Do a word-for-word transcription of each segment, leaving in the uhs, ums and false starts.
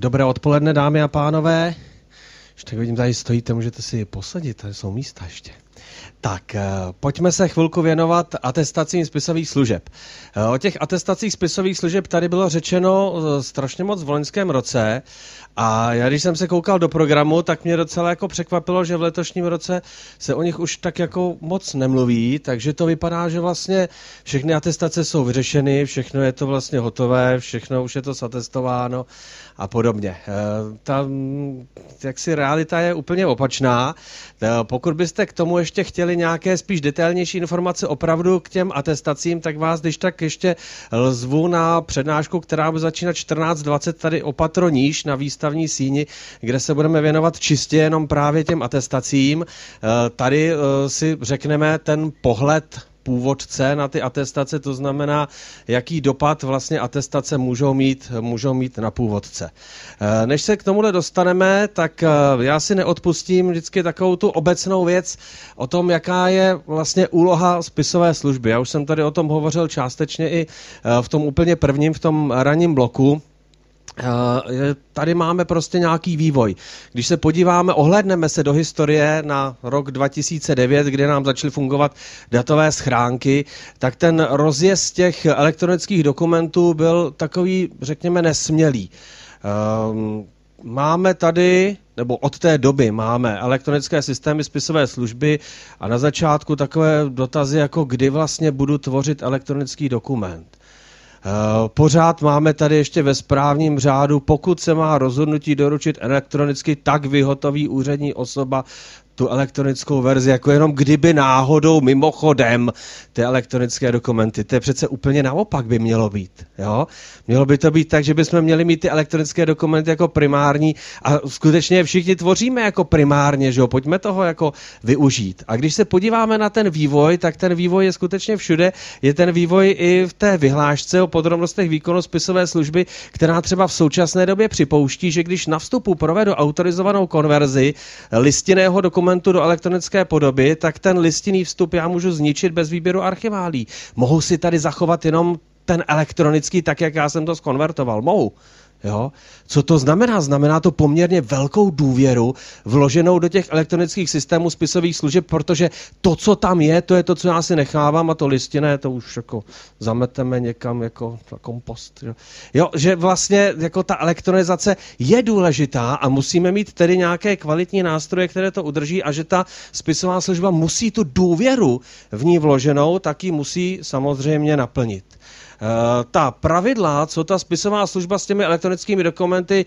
Dobré odpoledne, dámy a pánové. Už tak vidím, tady stojíte, můžete si posadit, tady jsou místa ještě. Tak, pojďme se chvilku věnovat atestacím spisových služeb. O těch atestacích spisových služeb tady bylo řečeno strašně moc v loňském roce a já když jsem se koukal do programu, tak mě docela jako překvapilo, že v letošním roce se o nich už tak jako moc nemluví, takže to vypadá, že vlastně všechny atestace jsou vyřešeny, všechno je to vlastně hotové, všechno už je to zatestováno a podobně. Ta jaksi realita je úplně opačná. Pokud byste k tomu ještě chtěli nějaké spíš detailnější informace opravdu k těm atestacím, tak vás když tak ještě zvu na přednášku, která bude začínat čtrnáct dvacet tady o patro níž na výstavní síni, kde se budeme věnovat čistě jenom právě těm atestacím. Tady si řekneme ten pohled původce na ty atestace, to znamená, jaký dopad vlastně atestace můžou mít, můžou mít na původce. Než se k tomuhle dostaneme, tak já si neodpustím vždycky takovou tu obecnou věc o tom, jaká je vlastně úloha spisové služby. Já už jsem tady o tom hovořil částečně i v tom úplně prvním, v tom ranním bloku. Tady máme prostě nějaký vývoj. Když se podíváme, ohlédneme se do historie na rok dva tisíce devět, kdy nám začaly fungovat datové schránky, tak ten rozjezd těch elektronických dokumentů byl takový, řekněme, nesmělý. Máme tady, nebo od té doby máme elektronické systémy spisové služby a na začátku takové dotazy, jako kdy vlastně budu tvořit elektronický dokument. Pořád máme tady ještě ve správním řádu, pokud se má rozhodnutí doručit elektronicky, tak vyhotoví úřední osoba tu elektronickou verzi, jako jenom kdyby náhodou mimochodem ty elektronické dokumenty. To je přece úplně naopak by mělo být. Jo? Mělo by to být tak, že bychom měli mít ty elektronické dokumenty jako primární a skutečně všichni tvoříme jako primárně, že jo? Pojďme toho jako využít. A když se podíváme na ten vývoj, tak ten vývoj je skutečně všude. Je ten vývoj i v té vyhlášce o podrobnostech výkonu spisové služby, která třeba v současné době připouští, že když na vstupu provedu autorizovanou konverzi listinného dokumentu do elektronické podoby, tak ten listinný vstup já můžu zničit bez výběru archiválí. Mohu si tady zachovat jenom ten elektronický, tak jak já jsem to zkonvertoval. Mohu. Jo? Co to znamená? Znamená to poměrně velkou důvěru vloženou do těch elektronických systémů spisových služeb, protože to, co tam je, to je to, co já si nechávám a to listinné, to už jako zameteme někam jako na kompost. Jo? Jo, že vlastně jako ta elektronizace je důležitá a musíme mít tedy nějaké kvalitní nástroje, které to udrží a že ta spisová služba musí tu důvěru v ní vloženou, tak ji musí samozřejmě naplnit. Ta pravidla, co ta spisová služba s těmi elektronickými dokumenty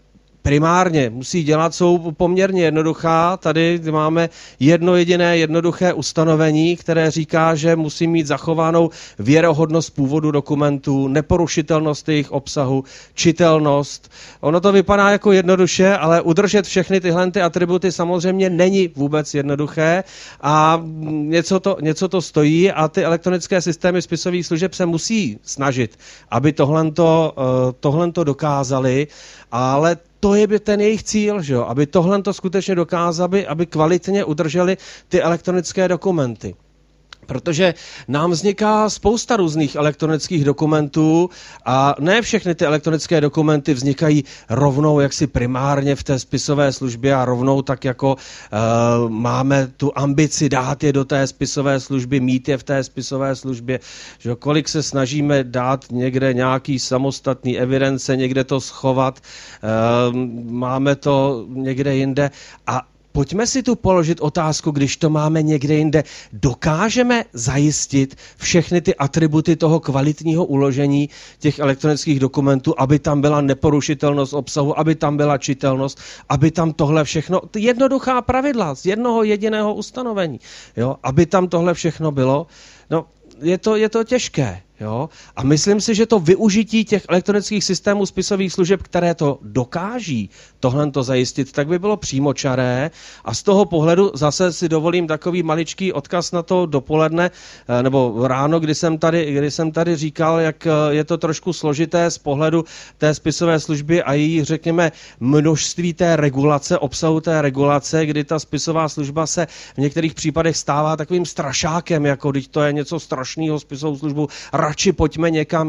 primárně musí dělat, jsou poměrně jednoduchá. Tady máme jedno jediné jednoduché ustanovení, které říká, že musí mít zachovánou věrohodnost původu dokumentů, neporušitelnost jejich obsahu, čitelnost. Ono to vypadá jako jednoduše, ale udržet všechny tyhle ty atributy samozřejmě není vůbec jednoduché a něco to, něco to stojí a ty elektronické systémy spisových služeb se musí snažit, aby tohleto, tohleto dokázali, ale to je ten jejich cíl, že jo? Aby tohle to skutečně dokázali, aby kvalitně udrželi ty elektronické dokumenty. Protože nám vzniká spousta různých elektronických dokumentů a ne všechny ty elektronické dokumenty vznikají rovnou jaksi primárně v té spisové službě a rovnou tak jako uh, máme tu ambici dát je do té spisové služby, mít je v té spisové službě. Že kolik se snažíme dát někde nějaký samostatný evidence, někde to schovat, uh, máme to někde jinde a pojďme si tu položit otázku, když to máme někde jinde. Dokážeme zajistit všechny ty atributy toho kvalitního uložení těch elektronických dokumentů, aby tam byla neporušitelnost obsahu, aby tam byla čitelnost, aby tam tohle všechno, jednoduchá pravidla z jednoho jediného ustanovení, jo, aby tam tohle všechno bylo. No, je to, je to těžké. Jo? A myslím si, že to využití těch elektronických systémů spisových služeb, které to dokáží tohle to zajistit, tak by bylo přímočaré a z toho pohledu zase si dovolím takový maličký odkaz na to dopoledne nebo ráno, kdy jsem tady, kdy jsem tady říkal, jak je to trošku složité z pohledu té spisové služby a její, řekněme, množství té regulace, obsahu té regulace, kdy ta spisová služba se v některých případech stává takovým strašákem, jako když to je něco strašného spisovou službu, radši pojďme někam.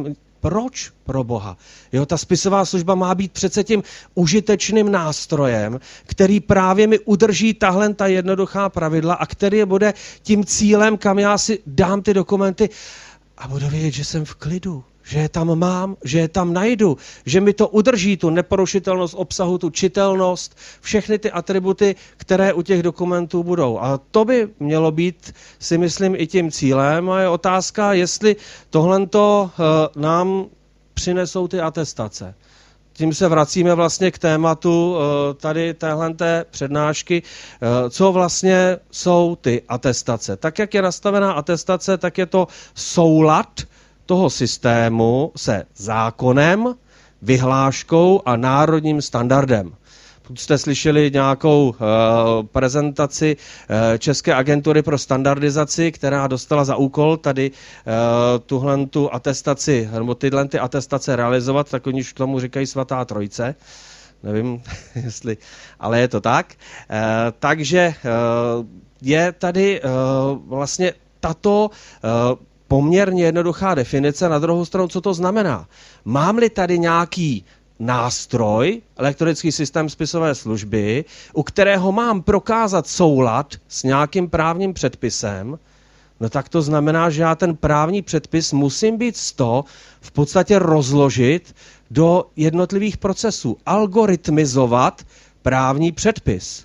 Proč pro boha? Jo, ta spisová služba má být přece tím užitečným nástrojem, který právě mi udrží tahle ta jednoduchá pravidla a který bude tím cílem, kam já si dám ty dokumenty a budu vědět, že jsem v klidu, že je tam mám, že je tam najdu, že mi to udrží tu neporušitelnost obsahu, tu čitelnost, všechny ty atributy, které u těch dokumentů budou. A to by mělo být, si myslím, i tím cílem. A je otázka, jestli tohleto uh, nám přinesou ty atestace. Tím se vracíme vlastně k tématu uh, tady téhleté přednášky, uh, co vlastně jsou ty atestace. Tak, jak je nastavená atestace, tak je to soulad toho systému se zákonem, vyhláškou a národním standardem. Pokud jste slyšeli nějakou uh, prezentaci uh, České agentury pro standardizaci, která dostala za úkol tady uh, tuhle tu atestaci, nebo tyhle ty atestace realizovat, tak oni už k tomu říkají svatá trojice. Nevím, jestli, ale je to tak. Uh, takže uh, je tady uh, vlastně tato uh, poměrně jednoduchá definice. Na druhou stranu, co to znamená? Mám-li tady nějaký nástroj, elektronický systém spisové služby, u kterého mám prokázat soulad s nějakým právním předpisem, no tak to znamená, že já ten právní předpis musím být z toho v podstatě rozložit do jednotlivých procesů, algoritmizovat právní předpis.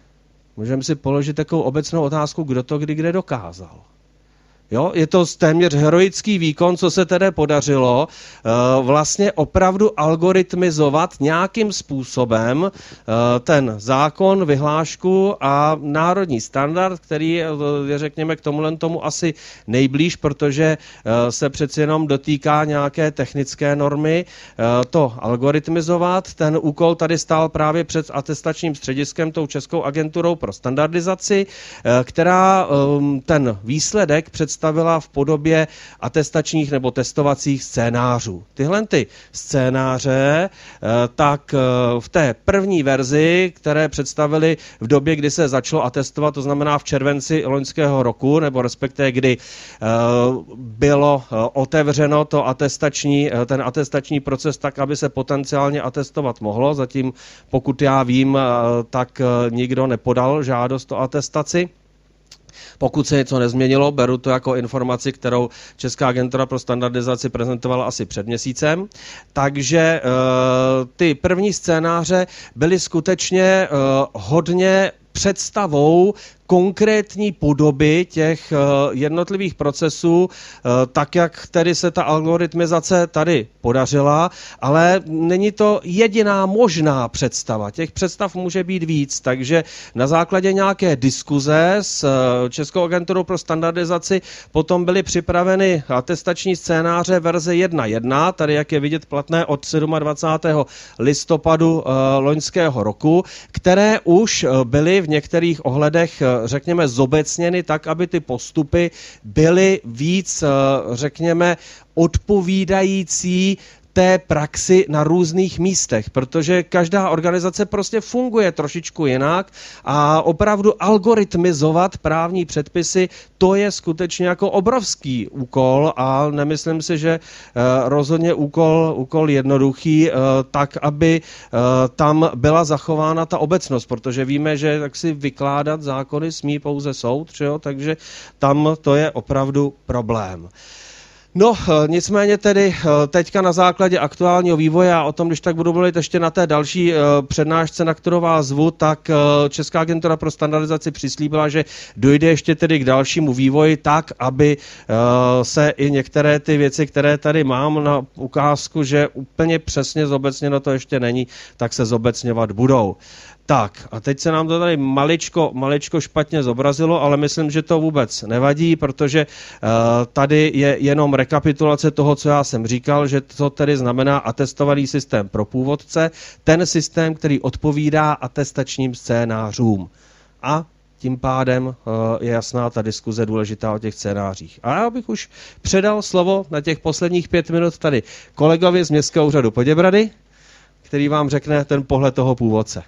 Můžeme si položit takovou obecnou otázku, kdo to kdy kde dokázal. Jo, je to téměř heroický výkon, co se tedy podařilo uh, vlastně opravdu algoritmizovat nějakým způsobem uh, ten zákon, vyhlášku a národní standard, který je, řekněme, k tomuhle tomu asi nejblíž, protože uh, se přeci jenom dotýká nějaké technické normy. Uh, to algoritmizovat, ten úkol tady stál právě před atestačním střediskem, tou Českou agenturou pro standardizaci, uh, která um, ten výsledek představila v podobě atestačních nebo testovacích scénářů. Tyhle ty scénáře tak v té první verzi, které představili v době, kdy se začalo atestovat, to znamená v červenci loňského roku, nebo respektive kdy bylo otevřeno to atestační, ten atestační proces tak, aby se potenciálně atestovat mohlo. Zatím, pokud já vím, tak nikdo nepodal žádost o atestaci. Pokud se něco nezměnilo, beru to jako informaci, kterou Česká agentura pro standardizaci prezentovala asi před měsícem. Takže e, ty první scénáře byly skutečně e, hodně představou konkrétní podoby těch jednotlivých procesů, tak jak tedy se ta algoritmizace tady podařila, ale není to jediná možná představa. Těch představ může být víc, takže na základě nějaké diskuze s Českou agenturou pro standardizaci potom byly připraveny atestační scénáře verze jedna tečka jedna, tady jak je vidět platné od dvacátého sedmého listopadu loňského roku, které už byly v některých ohledech řekněme, zobecněny tak, aby ty postupy byly víc, řekněme, odpovídající té praxi na různých místech, protože každá organizace prostě funguje trošičku jinak a opravdu algoritmizovat právní předpisy, to je skutečně jako obrovský úkol a nemyslím si, že rozhodně úkol, úkol jednoduchý, tak, aby tam byla zachována ta obecnost, protože víme, že tak si vykládat zákony smí pouze soud, jo? Takže tam to je opravdu problém. No, nicméně tedy teďka na základě aktuálního vývoje a o tom, když tak budu mluvit ještě na té další přednášce, na kterou vás zvu, tak Česká agentura pro standardizaci přislíbila, že dojde ještě tedy k dalšímu vývoji tak, aby se i některé ty věci, které tady mám na ukázku, že úplně přesně zobecněno to ještě není, tak se zobecňovat budou. Tak, a teď se nám to tady maličko, maličko špatně zobrazilo, ale myslím, že to vůbec nevadí, protože uh, tady je jenom rekapitulace toho, co já jsem říkal, že to tedy znamená atestovaný systém pro původce, ten systém, který odpovídá atestačním scénářům. A tím pádem uh, je jasná ta diskuze důležitá o těch scénářích. A já bych už předal slovo na těch posledních pět minut tady kolegovi z Městského úřadu Poděbrady, který vám řekne ten pohled toho původce.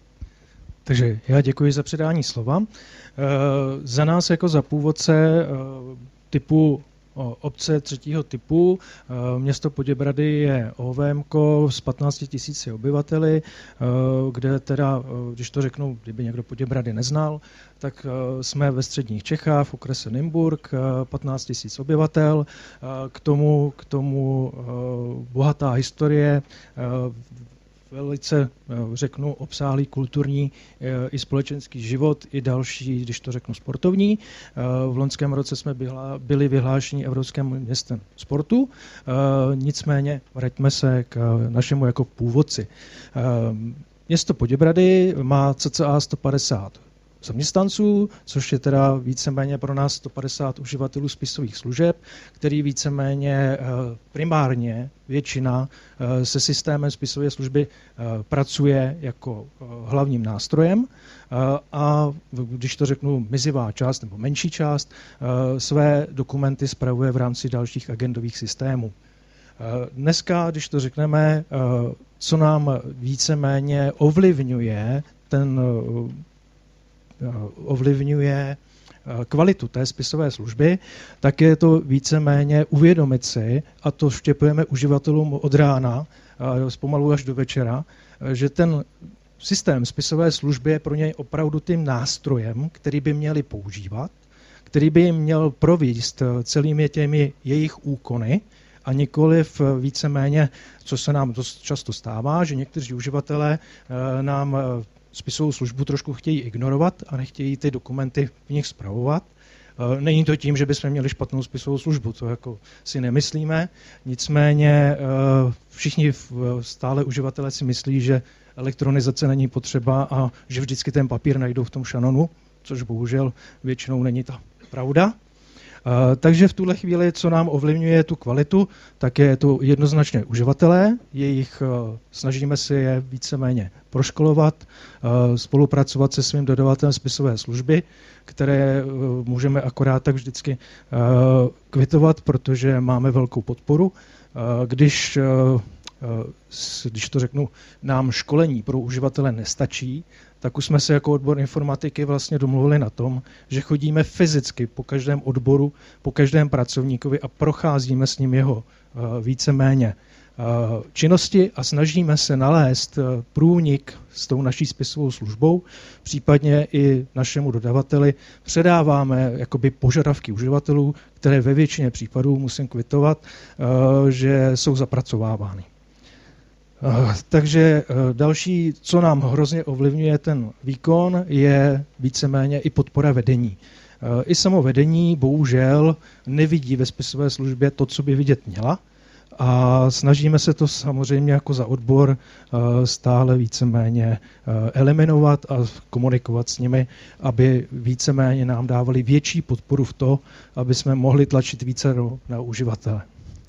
Takže já děkuji za předání slova. Za nás jako za původce typu obce třetího typu. Město Poděbrady je O V M ko s patnácti tisíci obyvateli, kde teda, když to řeknu, kdyby někdo Poděbrady neznal, tak jsme ve středních Čechách, v okrese Nymburk, patnáct tisíc obyvatel. K tomu, k tomu bohatá historie, velice, řeknu, obsáhlý kulturní i společenský život, i další, když to řeknu, sportovní. V loňském roce jsme byli vyhlášeni Evropským městem sportu, nicméně vraťme se k našemu jako původci. Město Poděbrady má cca sto padesát zaměstnanců, což je teda víceméně pro nás sto padesát uživatelů spisových služeb, který víceméně primárně většina se systémem spisové služby pracuje jako hlavním nástrojem a když to řeknu mizivá část nebo menší část, své dokumenty spravuje v rámci dalších agendových systémů. Dneska, když to řekneme, co nám víceméně ovlivňuje ten ovlivňuje kvalitu té spisové služby, tak je to víceméně uvědomit si, a to vštěpujeme uživatelům od rána, zpomalu až do večera, že ten systém spisové služby je pro něj opravdu tím nástrojem, který by měli používat, který by jim měl provést celými těmi jejich úkony, a nikoliv víceméně, co se nám dost často stává, že někteří uživatelé nám spisovou službu trošku chtějí ignorovat a nechtějí ty dokumenty v nich spravovat. Není to tím, že bychom měli špatnou spisovou službu, to jako si nemyslíme. Nicméně všichni stále uživatelé si myslí, že elektronizace není potřeba a že vždycky ten papír najdou v tom šanonu, což bohužel většinou není ta pravda. Uh, takže v tuhle chvíli, co nám ovlivňuje tu kvalitu, tak je to jednoznačně uživatelé, jejich uh, snažíme se je víceméně proškolovat, uh, spolupracovat se svým dodavatelem spisové služby, které uh, můžeme akorát tak vždycky uh, kvitovat, protože máme velkou podporu. Uh, když, uh, uh, když to řeknu, nám školení pro uživatele nestačí, tak už jsme se jako odbor informatiky vlastně domluvili na tom, že chodíme fyzicky po každém odboru, po každém pracovníkovi a procházíme s ním jeho uh, víceméně uh, činnosti a snažíme se nalézt uh, průnik s tou naší spisovou službou, případně i našemu dodavateli předáváme jakoby požadavky uživatelů, které ve většině případů musím kvitovat, uh, že jsou zapracovávány. Uh, takže uh, další, co nám hrozně ovlivňuje ten výkon, je víceméně i podpora vedení. Uh, I samo vedení bohužel nevidí ve spisové službě to, co by vidět měla, a snažíme se to samozřejmě jako za odbor uh, stále víceméně uh, eliminovat a komunikovat s nimi, aby víceméně nám dávali větší podporu v to, aby jsme mohli tlačit více do, na uživatele.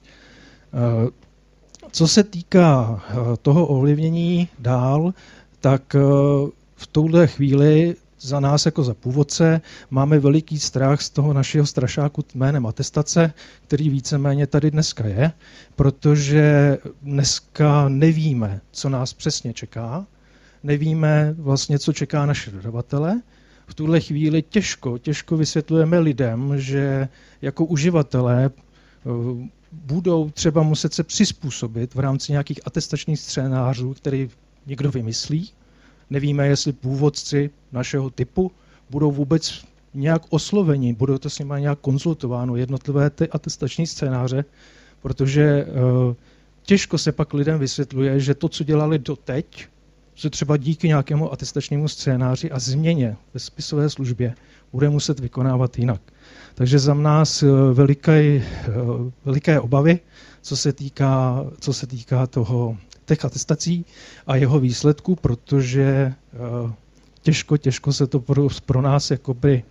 Uh, Co se týká toho ovlivnění dál, tak v touhle chvíli za nás jako za původce máme veliký strach z toho našeho strašáku jménem atestace, který víceméně tady dneska je, protože dneska nevíme, co nás přesně čeká, nevíme vlastně, co čeká naše dodavatele. V tuhle chvíli těžko, těžko vysvětlujeme lidem, že jako uživatelé budou třeba muset se přizpůsobit v rámci nějakých atestačních scénářů, který někdo vymyslí. Nevíme, jestli původci našeho typu budou vůbec nějak osloveni, budou to s nimi nějak konzultováno, jednotlivé ty atestační scénáře, protože uh, těžko se pak lidem vysvětluje, že to, co dělali doteď, se třeba díky nějakému atestačnímu scénáři a změně ve spisové službě bude muset vykonávat jinak. Takže za nás veliké, veliké obavy, co se týká, co se týká toho, těch atestací a jeho výsledků, protože těžko, těžko se to pro, pro nás jakoby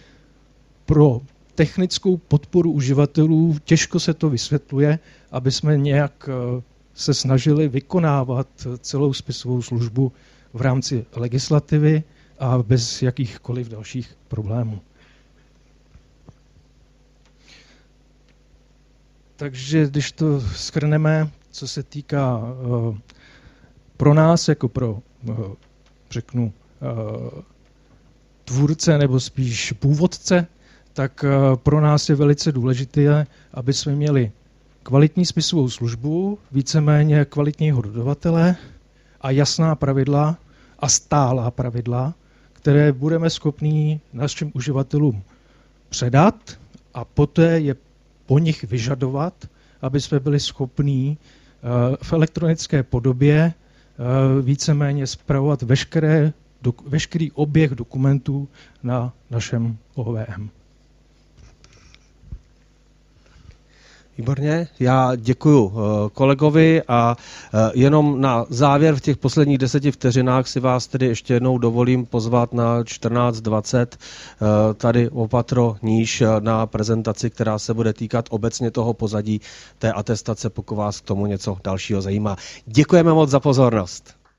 pro technickou podporu uživatelů, těžko se to vysvětluje, aby jsme nějak se snažili vykonávat celou spisovou službu v rámci legislativy a bez jakýchkoliv dalších problémů. Takže když to shrneme, co se týká uh, pro nás, jako pro, uh, řeknu, uh, tvůrce nebo spíš původce, tak pro nás je velice důležité, aby jsme měli kvalitní spisovou službu, víceméně kvalitního dodavatele a jasná pravidla a stálá pravidla, které budeme schopní našim uživatelům předat a poté je po nich vyžadovat, aby jsme byli schopní v elektronické podobě víceméně spravovat veškeré, veškerý oběh dokumentů na našem O V M. Výborně, já děkuju kolegovi a jenom na závěr v těch posledních deseti vteřinách si vás tedy ještě jednou dovolím pozvat na čtrnáct dvacet tady o patro níž na prezentaci, která se bude týkat obecně toho pozadí té atestace, pokud vás k tomu něco dalšího zajímá. Děkujeme moc za pozornost.